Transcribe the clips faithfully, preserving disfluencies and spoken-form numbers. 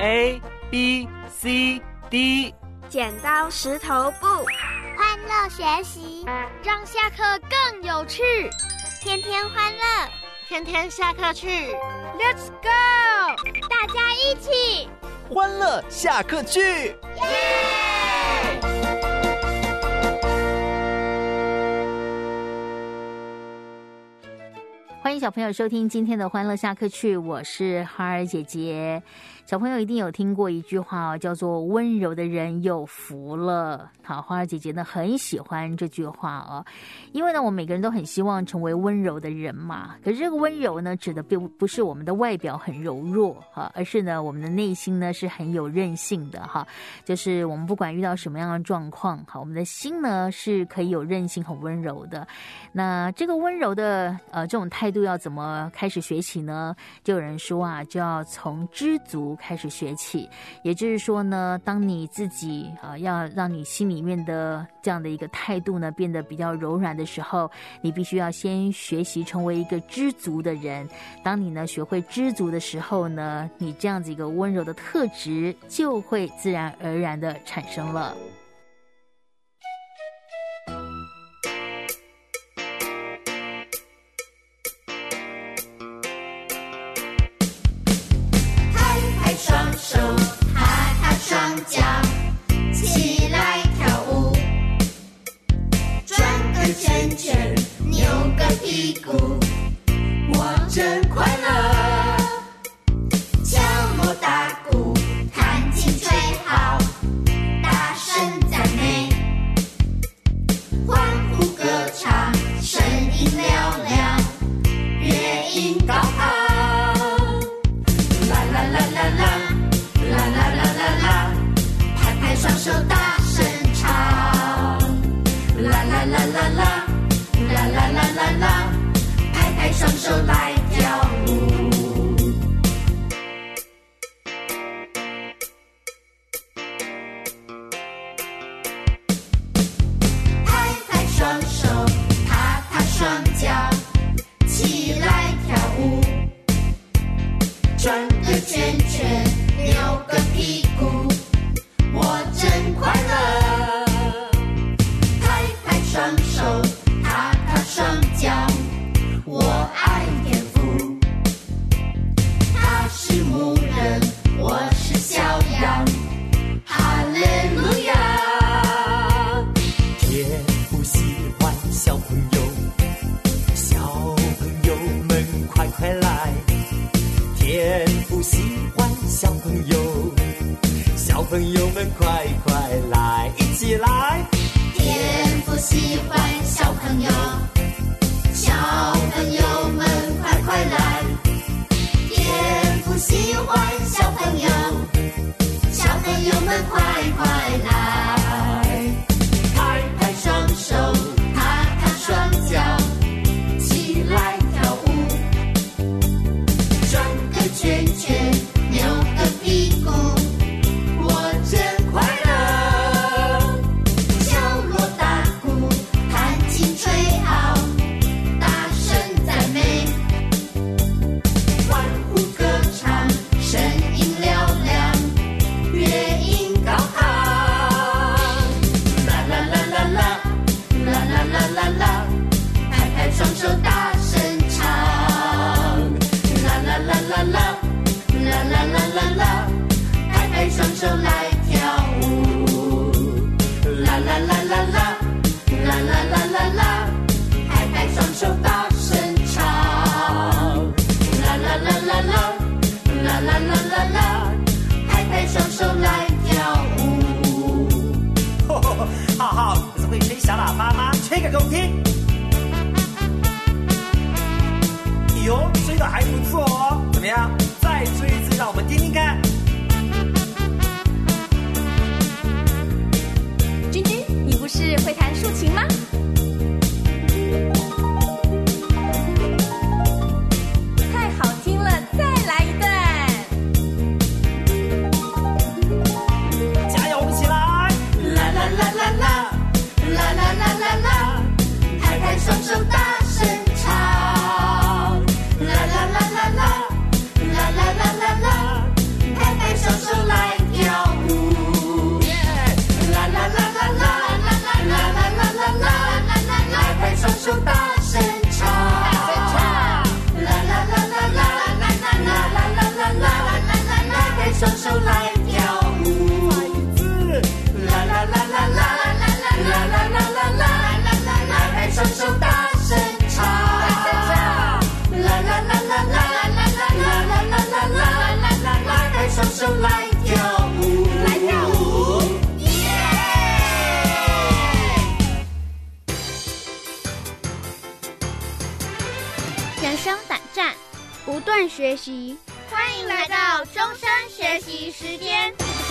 A B C D， 剪刀石头布， 欢乐学习， 让下课更有趣， 天天欢乐， 天天下课去 ，Let's go， 大家一起欢乐下课去， 耶！ 欢迎小朋友收听今天的欢乐下课去，我是哈儿姐姐。小朋友一定有听过一句话哦，叫做温柔的人有福了。好，花儿姐姐呢很喜欢这句话哦，因为呢我们每个人都很希望成为温柔的人嘛。可是这个温柔呢，指的并不是我们的外表很柔弱哈，而是呢我们的内心呢是很有韧性的哈。就是我们不管遇到什么样的状况，好，我们的心呢是可以有韧性、很温柔的。那这个温柔的呃这种态度要怎么开始学起呢？就有人说啊，就要从知足开始学起，也就是说呢，当你自己啊、呃、要让你心里面的这样的一个态度呢变得比较柔软的时候，你必须要先学习成为一个知足的人。当你呢学会知足的时候呢，你这样子一个温柔的特质就会自然而然的产生了。 双手，踏踏双脚，起来跳舞，转个圈圈，扭个屁股，我真快乐。敲锣打鼓，弹琴吹号，大声赞美，欢呼歌唱，声音嘹亮，乐音高昂。双手大声唱，啦啦啦啦啦，啦啦啦啦啦，拍拍双手来跳舞。拍拍双手，踏踏双脚，起来跳舞，转个圈圈，扭个屁股。我真快乐，拍拍双手，踏踏双脚，我爱天父，他是牧人，我是小羊，哈利路亚。 天父喜欢小朋友，小朋友们快快来，天父喜欢小朋友，小朋友们快快来，一起来！ 天父喜欢小朋友，小朋友们快快来！天父喜欢小朋友，小朋友们快快来！拍拍双手，踏踏双脚，起来跳舞，转个圈圈，扭个屁股。真快乐，敲锣打鼓，弹琴吹号，大声赞美，欢呼歌唱，声音嘹亮，乐音高昂。啦啦啦啦啦，啦啦啦啦啦，拍拍双手大声唱。啦啦啦啦啦，啦啦啦啦啦，拍拍双手来。啦啦啦啦啦，啦啦啦啦啦，拍拍双手大声唱。啦啦啦啦啦，啦啦啦啦啦，拍拍双手来跳舞。 吼吼，浩浩，不是会吹小喇叭吗？吹个给我听。哟，吹得还不错哦，怎么样？再吹一次，让我们听听看。 不是会弹竖琴吗？太好听了，再来一段！ 加油，我们一起来！ 啦啦啦啦啦，啦啦啦啦啦，拍拍双手大声唱。啦啦啦啦啦，啦啦啦啦啦，拍拍双手。 手来跳舞，来跳舞，耶！ 人生胆战，不断学习，欢迎来到终身学习时间。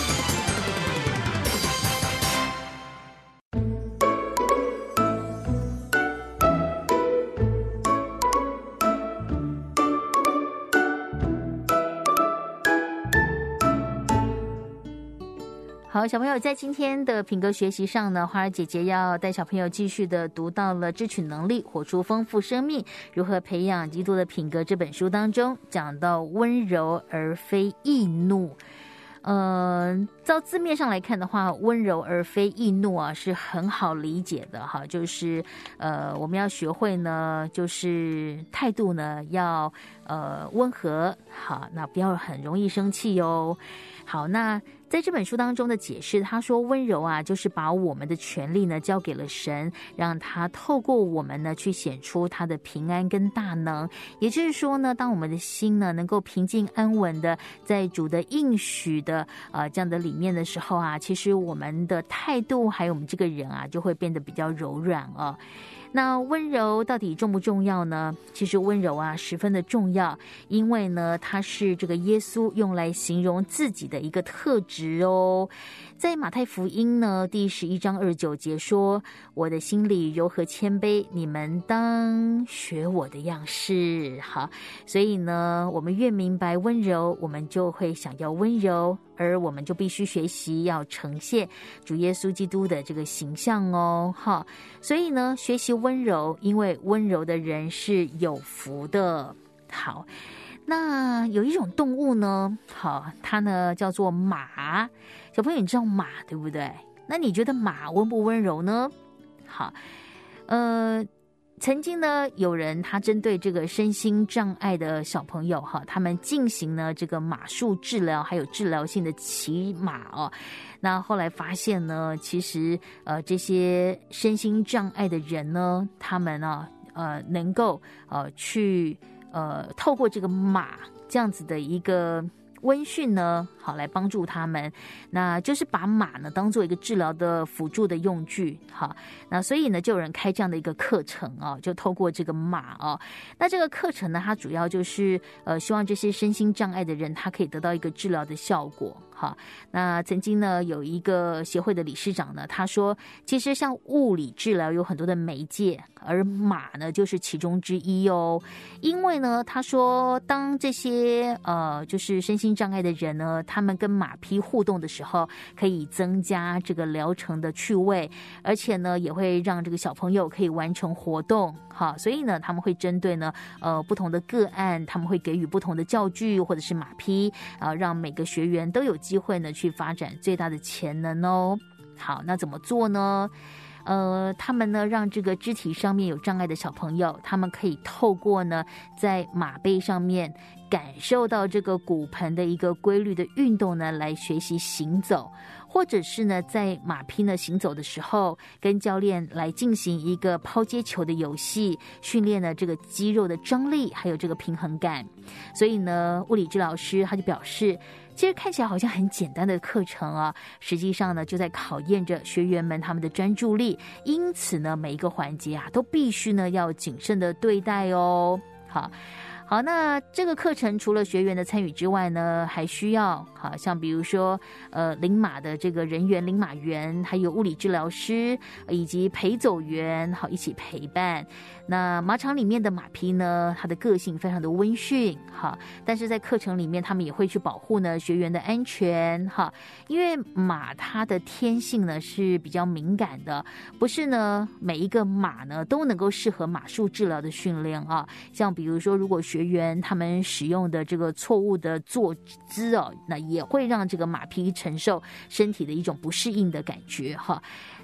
好，小朋友在今天的品格学习上呢，花儿姐姐要带小朋友继续的读到了《智取能力，活出丰富生命，如何培养基督的品格》这本书当中，讲到温柔而非易怒。呃，照字面上来看的话，温柔而非易怒啊，是很好理解的哈。就是呃，我们要学会呢，就是态度呢要呃温和，好，那不要很容易生气哟。好，那在这本书当中的解释，他说温柔啊，就是把我们的权利呢交给了神，让他透过我们呢去显出他的平安跟大能。也就是说呢，当我们的心呢能够平静安稳的在主的应许的呃这样的里面的时候啊，其实我们的态度还有我们这个人啊就会变得比较柔软哦。那温柔到底重不重要呢？其实温柔啊十分的重要，因为呢它是这个耶稣用来形容自己的一个特质哦。在马太福音呢第十一章二十九节说，我的心里柔和谦卑，你们当学我的样式。好，所以呢我们越明白温柔，我们就会想要温柔，而我们就必须学习要呈现主耶稣基督的这个形象哦。好，所以呢学习温柔，因为温柔的人是有福的。好，那有一种动物呢，好，它呢叫做马。小朋友你知道马对不对？那你觉得马温不温柔呢？好，呃曾经呢有人他针对这个身心障碍的小朋友哈，他们进行呢这个马术治疗，还有治疗性的骑马哦。那后来发现呢，其实呃这些身心障碍的人呢，他们呢呃能够呃去呃透过这个马这样子的一个温训呢，好来帮助他们，那就是把马呢当做一个治疗的辅助的用具，好，那所以呢就有人开这样的一个课程哦，就透过这个马哦，那这个课程呢，它主要就是呃希望这些身心障碍的人，他可以得到一个治疗的效果。好，那曾经呢有一个协会的理事长呢，他说其实像物理治疗有很多的媒介，而马呢就是其中之一哦。因为呢他说当这些呃就是身心障碍的人呢，他们跟马匹互动的时候，可以增加这个疗程的趣味，而且呢也会让这个小朋友可以完成活动。好，所以呢他们会针对呢呃不同的个案，他们会给予不同的教具或者是马匹啊、呃，让每个学员都有机会呢去发展最大的潜能哦。好，那怎么做呢？呃，他们呢让这个肢体上面有障碍的小朋友，他们可以透过呢在马背上面感受到这个骨盆的一个规律的运动呢，来学习行走，或者是呢在马匹呢行走的时候，跟教练来进行一个抛接球的游戏，训练呢这个肌肉的张力还有这个平衡感。所以呢物理治疗师他就表示，其实看起来好像很简单的课程啊，实际上呢就在考验着学员们他们的专注力，因此呢每一个环节啊都必须呢要谨慎的对待哦。好好，那这个课程除了学员的参与之外呢，还需要好像比如说呃领马的这个人员领马员，还有物理治疗师以及陪走员，好一起陪伴。那马场里面的马匹呢，它的个性非常的温驯，好，但是在课程里面他们也会去保护呢学员的安全，哈，因为马它的天性呢是比较敏感的，不是呢每一个马呢都能够适合马术治疗的训练啊。像比如说，如果学员他们使用的这个错误的坐姿哦，那也会让这个马匹承受身体的一种不适应的感觉哈。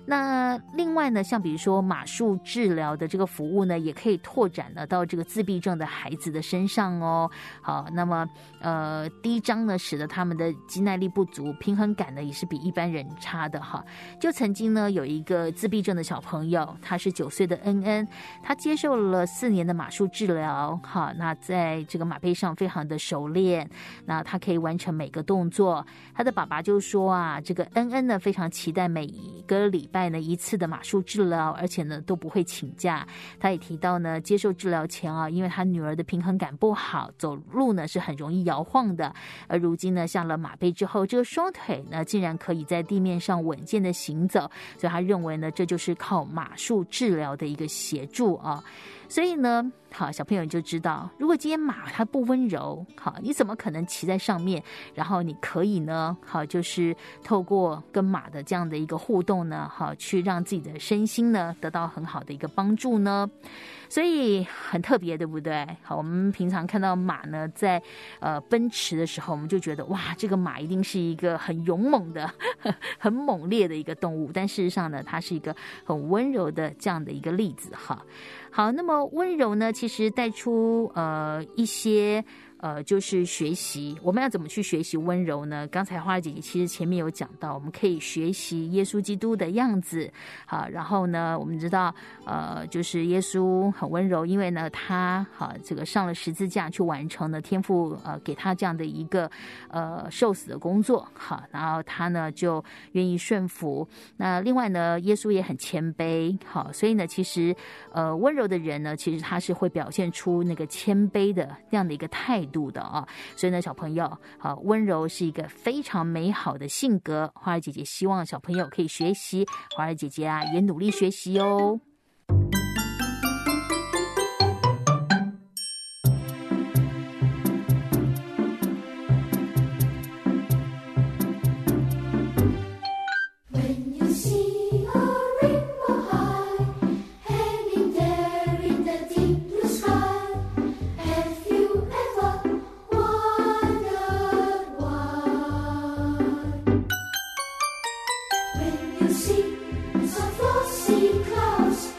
那另外呢，像比如说马术治疗的这个服务呢，也可以拓展呢到这个自闭症的孩子的身上哦。好，那么呃，第一章呢，使得他们的肌耐力不足，平衡感呢也是比一般人差的哈。就曾经呢有一个自闭症的小朋友，他是九岁的恩恩，他接受了四年的马术治疗，哈，那在这个马背上非常的熟练，那他可以完成每个动作。他的爸爸就说啊，这个恩恩呢非常期待每个礼拜呢一次的马术治疗，而且呢都不会请假。他也提到呢，接受治疗前啊，因为他女儿的平衡感不好，走路呢是很容易摇晃的，而如今呢下了马背之后，这个双腿呢竟然可以在地面上稳健的行走，所以他认为呢这就是靠马术治疗的一个协助啊。所以呢，好，小朋友你就知道，如果今天马它不温柔，好，你怎么可能骑在上面，然后你可以呢，好，就是透过跟马的这样的一个互动呢，好，去让自己的身心呢得到很好的一个帮助呢？所以很特别，对不对？好，我们平常看到马呢在呃奔驰的时候，我们就觉得哇，这个马一定是一个很勇猛的、很猛烈的一个动物，但事实上呢，它是一个很温柔的这样的一个例子哈。好，那么温柔呢，其实带出呃一些。呃，就是学习，我们要怎么去学习温柔呢？刚才花儿姐姐其实前面有讲到，我们可以学习耶稣基督的样子，好，然后呢，我们知道，呃，就是耶稣很温柔，因为呢，他好这个上了十字架去完成了天父呃给他这样的一个呃受死的工作，好，然后他呢就愿意顺服。那另外呢，耶稣也很谦卑，好，所以呢，其实呃温柔的人呢，其实他是会表现出那个谦卑的这样的一个态度。度的啊，所以呢，小朋友啊，温柔是一个非常美好的性格。花儿姐姐希望小朋友可以学习，花儿姐姐啊也努力学习哦。 See some frosty clouds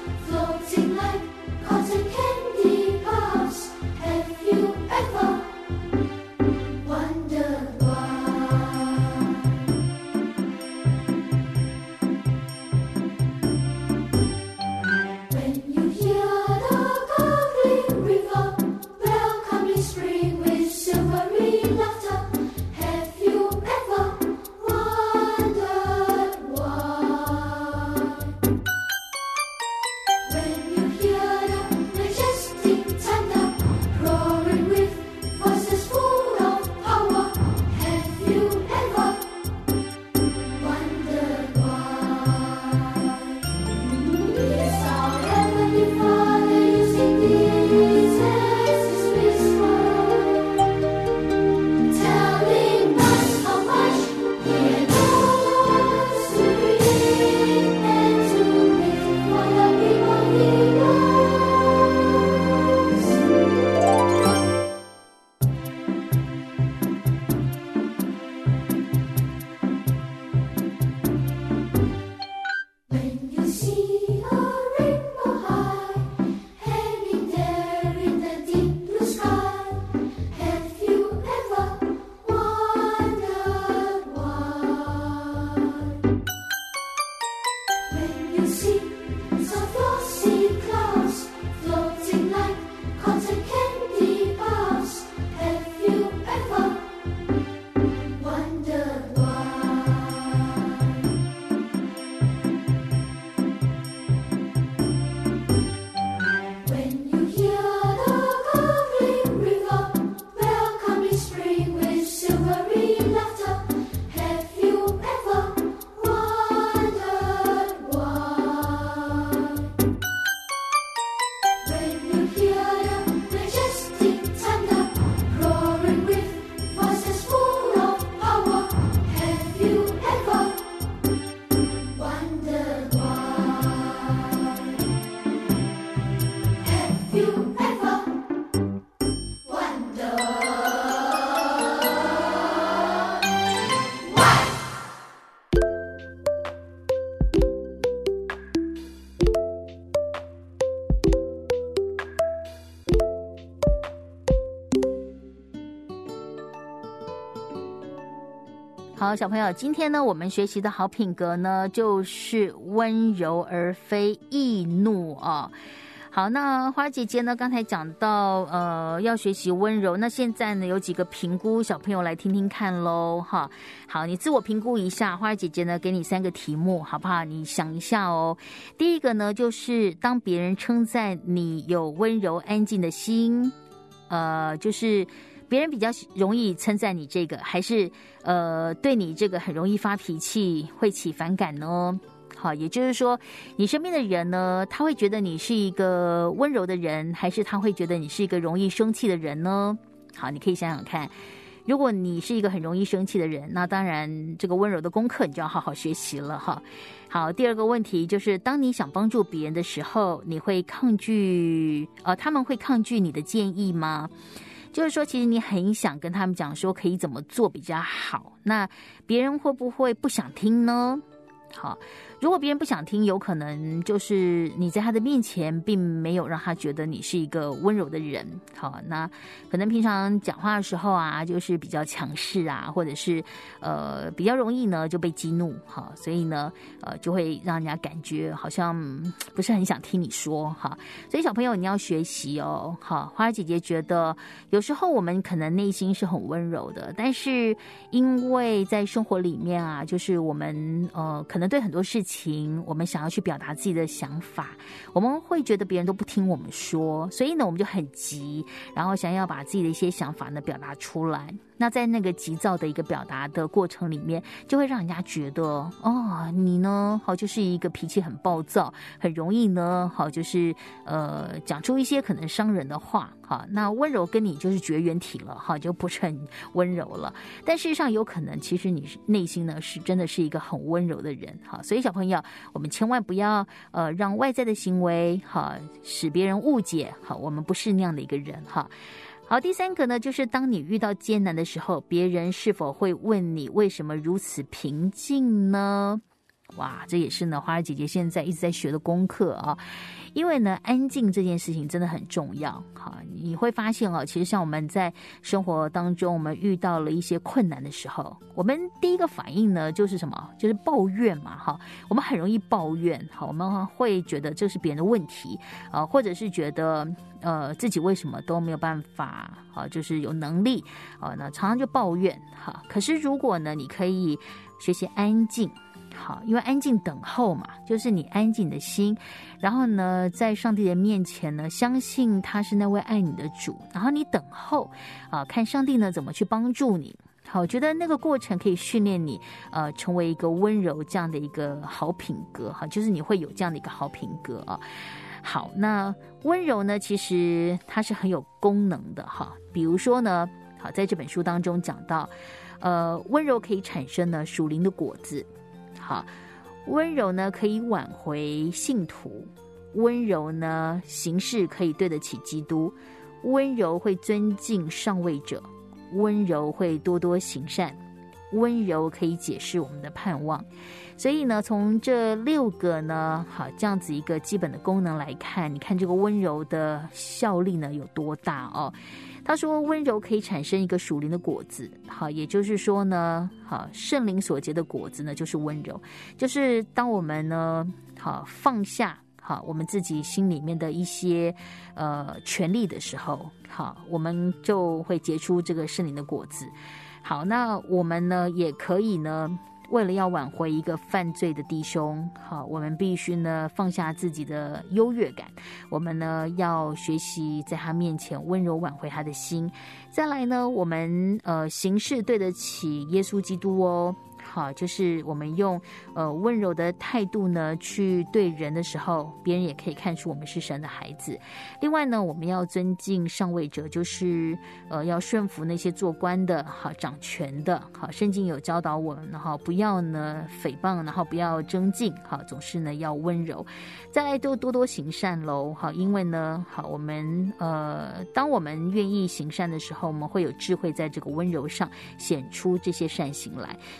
好，小朋友，今天呢，我们学习的好品格呢，就是温柔而非易怒哦。好，那花姐姐呢，刚才讲到呃要学习温柔，那现在呢有几个评估，小朋友来听听看咯哈。好，你自我评估一下，花姐姐呢给你三个题目，好不好？你想一下哦。第一个呢，就是当别人称赞你有温柔安静的心，呃，就是别人比较容易称赞你这个，还是呃对你这个很容易发脾气，会起反感呢？好，也就是说，你身边的人呢，他会觉得你是一个温柔的人，还是他会觉得你是一个容易生气的人呢？好，你可以想想看，如果你是一个很容易生气的人，那当然这个温柔的功课你就要好好学习了哈。好，第二个问题就是，当你想帮助别人的时候，你会抗拒呃，他们会抗拒你的建议吗？就是说，其实你很想跟他们讲说可以怎么做比较好，那别人会不会不想听呢？好，如果别人不想听，有可能就是你在他的面前并没有让他觉得你是一个温柔的人。好，那可能平常讲话的时候啊，就是比较强势啊，或者是呃比较容易呢就被激怒。好，所以呢呃就会让人家感觉好像不是很想听你说哈。所以小朋友你要学习哦。好，花儿姐姐觉得有时候我们可能内心是很温柔的，但是因为在生活里面啊，就是我们呃可能。可能对很多事情我们想要去表达自己的想法，我们会觉得别人都不听我们说，所以呢我们就很急，然后想要把自己的一些想法呢表达出来。那在那个急躁的一个表达的过程里面，就会让人家觉得哦，你呢好就是一个脾气很暴躁，很容易呢好就是呃讲出一些可能伤人的话。好，那温柔跟你就是绝缘体了哈，就不是很温柔了。但事实上有可能其实你内心呢是真的是一个很温柔的人。好，所以小朋友我们千万不要呃让外在的行为好使别人误解，好，我们不是那样的一个人哈。好，第三个呢，就是当你遇到艰难的时候，别人是否会问你为什么如此平静呢？哇，这也是呢花儿姐姐现在一直在学的功课啊。因为呢安静这件事情真的很重要。好，你会发现哦，其实像我们在生活当中，我们遇到了一些困难的时候，我们第一个反应呢就是什么？就是抱怨嘛。哈，我们很容易抱怨。好，我们会觉得这是别人的问题，呃，或者是觉得呃自己为什么都没有办法，啊，就是有能力，啊，那常常就抱怨。哈，可是如果呢，你可以学习安静。好，因为安静等候嘛，就是你安静的心，然后呢，在上帝的面前呢，相信他是那位爱你的主，然后你等候啊，看上帝呢怎么去帮助你。好，我觉得那个过程可以训练你，呃，成为一个温柔这样的一个好品格哈，就是你会有这样的一个好品格啊。好，那温柔呢，其实它是很有功能的哈，比如说呢，好，在这本书当中讲到，呃，温柔可以产生呢属灵的果子。好，温柔呢可以挽回信徒，温柔呢行事可以对得起基督，温柔会尊敬上位者，温柔会多多行善，温柔可以解释我们的盼望。所以呢，从这六个呢，好，这样子一个基本的功能来看，你看这个温柔的效力呢有多大哦。他说温柔可以产生一个属灵的果子，好，也就是说呢，好，圣灵所结的果子呢就是温柔，就是当我们呢，好，放下好我们自己心里面的一些呃权利的时候，好，我们就会结出这个圣灵的果子。好，那我们呢也可以呢，为了要挽回一个犯罪的弟兄，好，我们必须呢放下自己的优越感，我们呢要学习在他面前温柔挽回他的心。再来呢，我们呃行事对得起耶稣基督哦。好，就是我们用呃温柔的态度呢去对人的时候，别人也可以看出我们是神的孩子。另外呢，我们要尊敬上位者，就是呃要顺服那些做官的，好，掌权的。好，圣经有教导我们，然后不要呢诽谤，然后不要争竞，好，总是呢要温柔。再来就多多行善喽。好，因为呢，好，我们呃当我们愿意行善的时候，我们会有智慧在这个温柔上显出这些善行来。最后呢，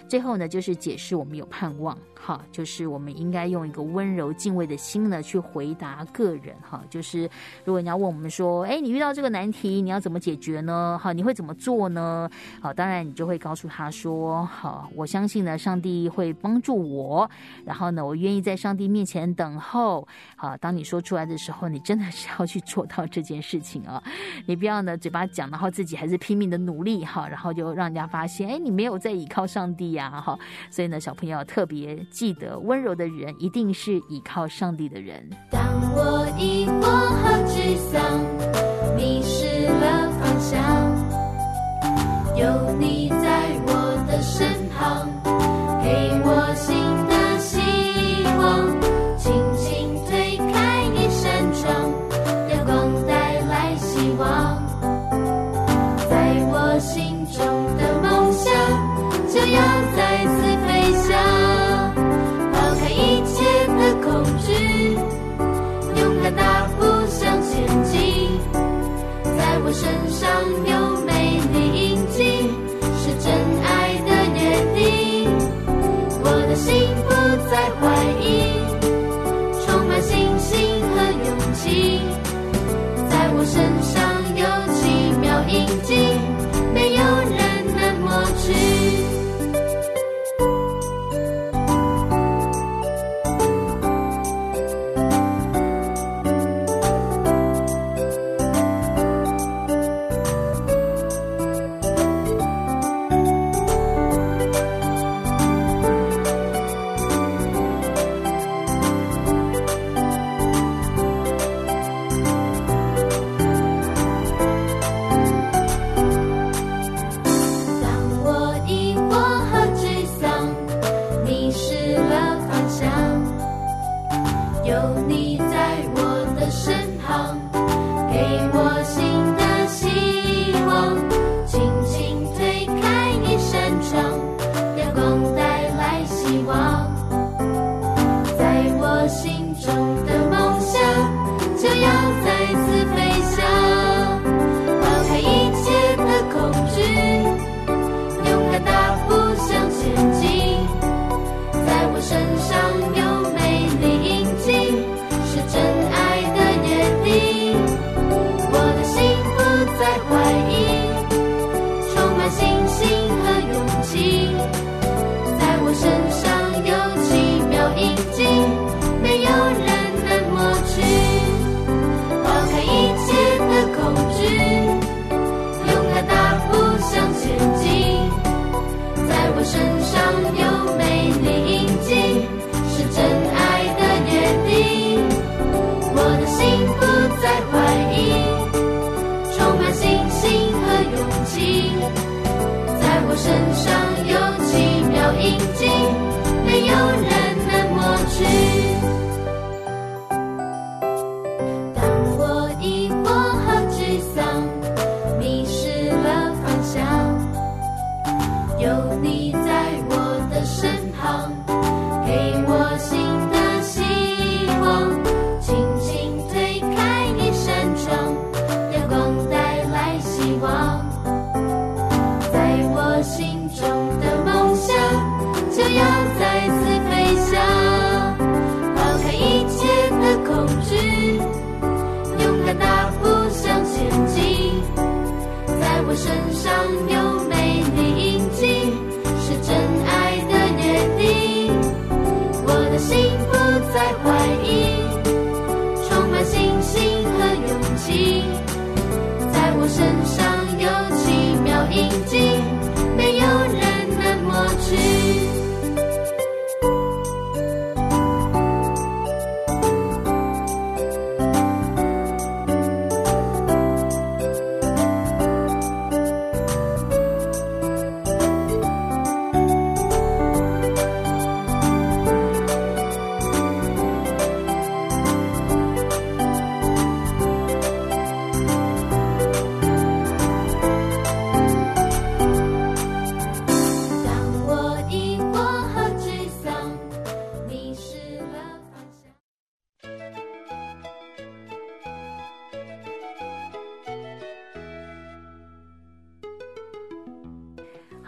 呢，就是解释我们有盼望，哈，就是我们应该用一个温柔敬畏的心呢去回答个人，哈，就是如果你要问我们说，哎，你遇到这个难题，你要怎么解决呢？好，你会怎么做呢？好，当然你就会告诉他说，好，我相信呢，上帝会帮助我，然后呢，我愿意在上帝面前等候。好，当你说出来的时候，你真的是要去做到这件事情啊，你不要呢嘴巴讲，然后自己还是拼命的努力哈，然后就让人家发现，哎，你没有在依靠上帝呀，哈。所以呢，小朋友特别记得，温柔的人一定是依靠上帝的人。 当我疑惑和沮丧，迷失了方向，有你在我的身旁，给我新的希望，轻轻推开一扇窗，阳光带来希望，在我心中的梦想就要再次飞翔，抛开一切的恐惧，勇敢大步向前进，在我身上有美丽印记，是真爱的约定，我的心不再怀疑，充满信心和勇气，在我身上有奇妙印记，没有人能抹去。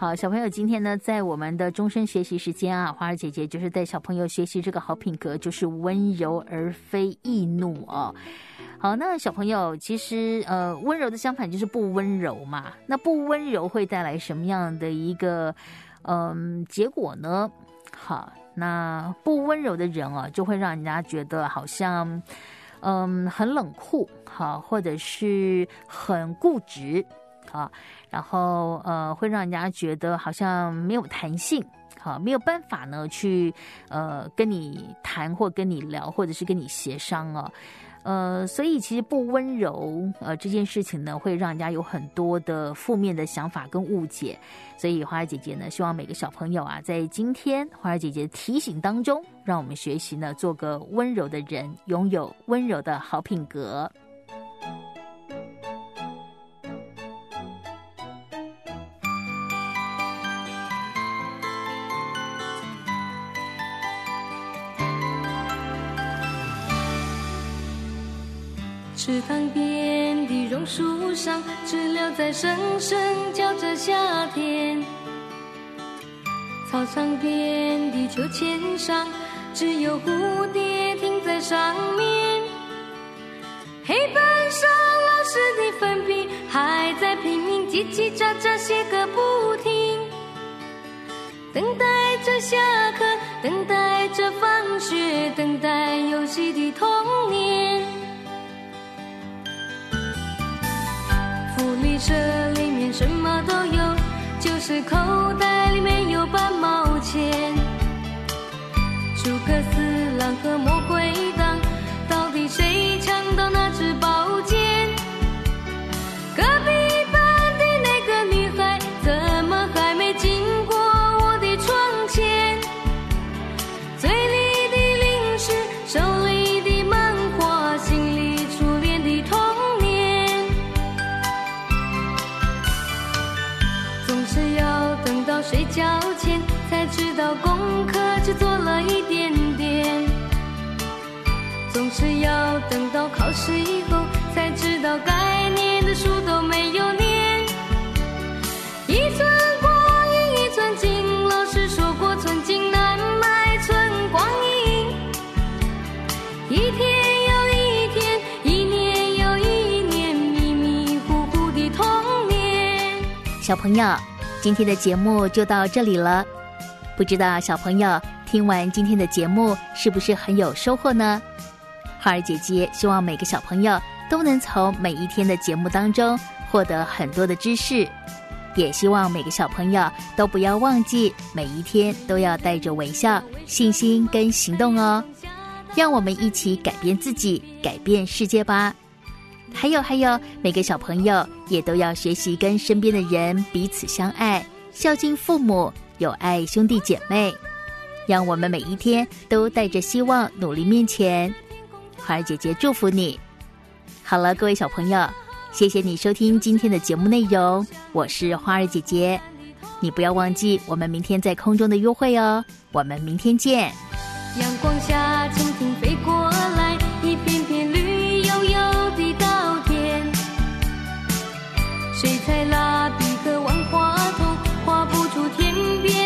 好，小朋友，今天呢，在我们的终身学习时间啊，花儿姐姐就是带小朋友学习这个好品格，就是温柔而非易怒哦。好，那小朋友，其实呃，温柔的相反就是不温柔嘛。那不温柔会带来什么样的一个嗯、呃、结果呢？好，那不温柔的人啊，就会让人家觉得好像嗯很冷酷，好，或者是很固执。啊，然后呃，会让人家觉得好像没有弹性，好，没有办法呢去呃跟你谈或跟你聊，或者是跟你协商哦。呃，所以其实不温柔呃这件事情呢，会让人家有很多的负面的想法跟误解。所以花儿姐姐呢，希望每个小朋友啊，在今天花儿姐姐提醒当中，让我们学习呢，做个温柔的人，拥有温柔的好品格。 池塘边的榕树上，知了在声声叫着夏天。操场边的秋千上，只有蝴蝶停在上面。黑板上老师的粉笔还在拼命叽叽喳喳写个不停，等待着下课，等待着放学，等待游戏的童年。福利社里面什么都有，就是口袋里面有半毛钱。诸葛四郎和魔鬼党，到底谁抢到那支宝剑？隔壁班的那个女孩，怎么还没经过我的窗前？嘴里的零食，手里的漫画，心里初恋的童年。总是要等到睡觉前，才知道功课只做了一点点。总是要等到考试以后，才知道该念的书都没有念。一寸光阴一寸金，老师说过寸金难买寸光阴。一天又一天，一年又一年，迷迷糊糊的童年。 小朋友，今天的节目就到这里了。不知道小朋友听完今天的节目是不是很有收获呢？花儿姐姐希望每个小朋友都能从每一天的节目当中获得很多的知识，也希望每个小朋友都不要忘记每一天都要带着微笑、信心跟行动哦。让我们一起改变自己，改变世界吧。还有还有，每个小朋友也都要学习跟身边的人彼此相爱，孝敬父母，有爱兄弟姐妹。让我们每一天都带着希望努力面前。花儿姐姐祝福你。好了，各位小朋友，谢谢你收听今天的节目内容，我是花儿姐姐。你不要忘记我们明天在空中的约会哦，我们明天见。 阳光下蜻蜓飞过来，一片片绿油油的稻田。水彩蜡笔和万花筒画不出天边